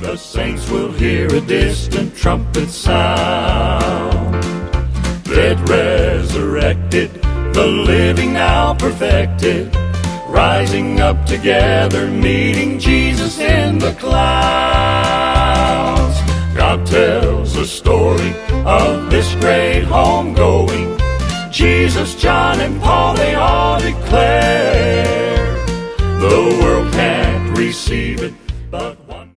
The saints will hear a distant trumpet sound. Dead resurrected, the living now perfected, rising up together, meeting Jesus in the clouds. God tells the story of this great homegoing. Jesus, John, and Paul, they all declare the world can't receive it,